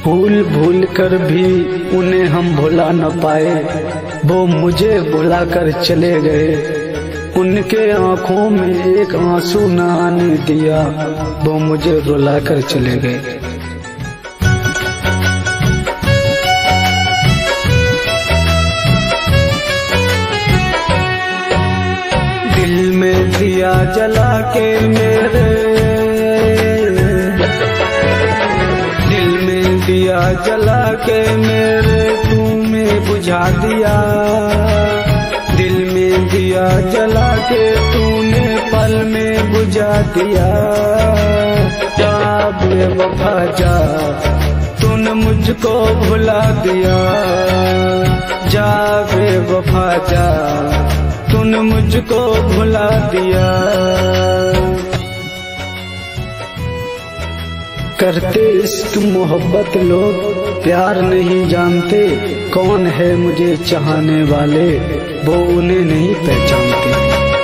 भूल भूल कर भी उन्हें हम भुला न पाए, वो मुझे भुला कर चले गए। उनके आंखों में एक आंसू न आने दिया, वो मुझे रुला कर चले गए। दिल में दिया जला के मेरे, दिल में दिया जला के मेरे तूने बुझा दिया। दिल में दिया जला के तूने पल में बुझा दिया। जा बेवफा जा, तूने मुझको भुला दिया। जा बेवफा जा, तूने मुझको भुला दिया। करते इश्क मोहब्बत लोग प्यार नहीं जानते, कौन है मुझे चाहने वाले वो उन्हें नहीं पहचानते।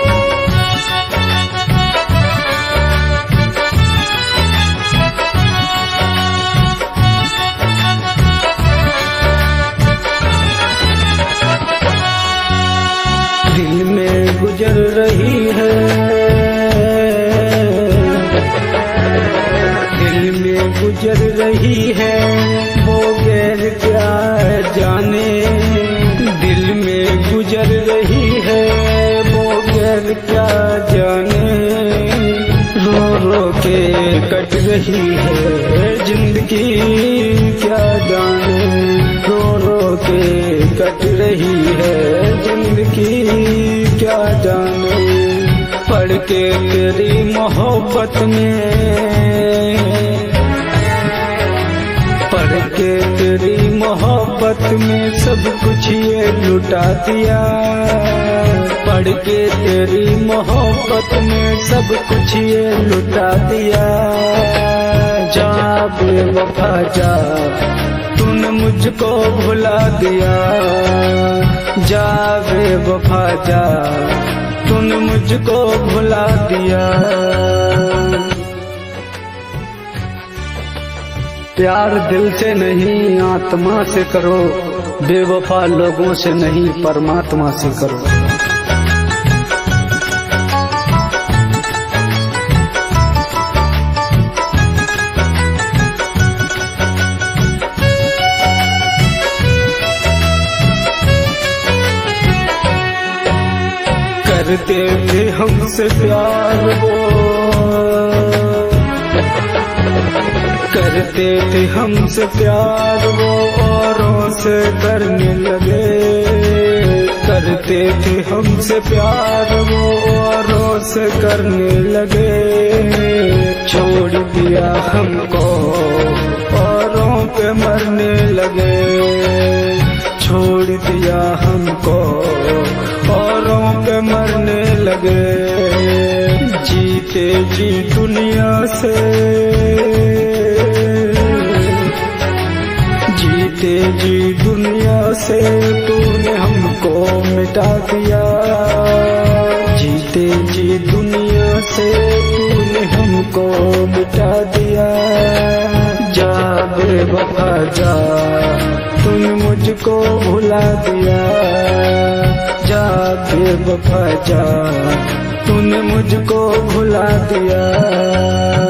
दिल में गुजर रही है, दिल में गुजर रही है वो गैर क्या जाने। दिल में गुजर रही है वो गैर क्या जाने। रो रो के कट रही है जिंदगी क्या जाने। रो रो के कट रही है जिंदगी क्या जाने। पढ़ के तेरी मोहब्बत में, पढ़ के तेरी मोहब्बत में सब कुछ ये लुटा दिया। पढ़ के तेरी मोहब्बत में सब कुछ ये लुटा दिया। जा बेवफा जा, तूने मुझको भुला दिया। जा बेवफा जा, तूने मुझको भुला दिया। प्यार दिल से नहीं आत्मा से करो, बेवफा लोगों से नहीं परमात्मा से करो। करते थे हमसे प्यार वो, करते थे हमसे प्यार वो औरों से करने लगे। करते थे हमसे प्यार वो औरों से करने लगे। छोड़ दिया हमको औरों पे मरने लगे। छोड़ दिया हमको औरों पे मरने लगे। जीते जी दुनिया से, जीते जी दुनिया से तूने हमको मिटा दिया। जीते जी दुनिया से तूने हमको मिटा दिया। जा बेवफा जा, तूने मुझको भुला दिया। जा बेवफा जा, तूने मुझको भुला दिया।